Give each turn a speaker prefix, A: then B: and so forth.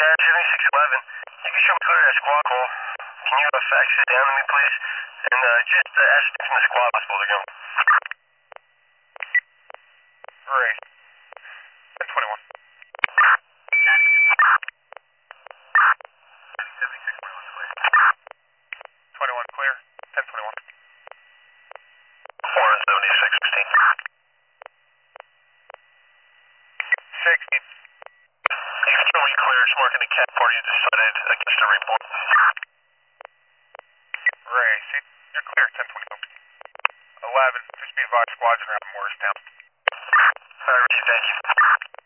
A: Cat 7611. You can show me clear that squad call. Can you fax it down to me, please? And just ask them from the squad hospital to go.
B: Ray. 1021. 21 clear. 1021.
A: 47616.
B: 16.
A: You can show me clear. It's marking the cat party you decided against the report.
B: Ray, see, you're clear. 1022. 11. Just be advised, squads around Morristown.
A: Alright, Richie, thank you.